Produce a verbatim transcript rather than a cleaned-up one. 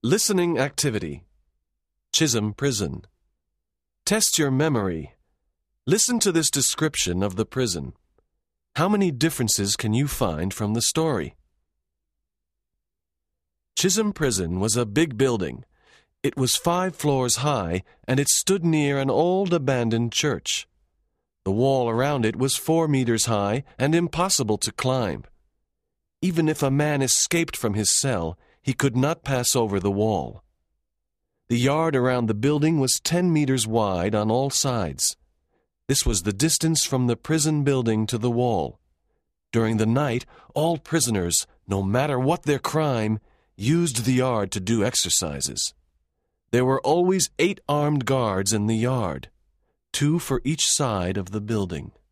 Listening activity. Chisholm Prison. Test your memory. Listen to this description of the prison. How many differences can you find from the story? Chisholm Prison was a big building. It was five floors high, and it stood near an old abandoned church. The wall around it was four meters high and impossible to climb. Even if a man escaped from his cell, he could not pass over the wall. The yard around the building was ten meters wide on all sides. This was the distance from the prison building to the wall. During the night, all prisoners, no matter what their crime, used the yard to do exercises. There were always eight armed guards in the yard, two for each side of the building.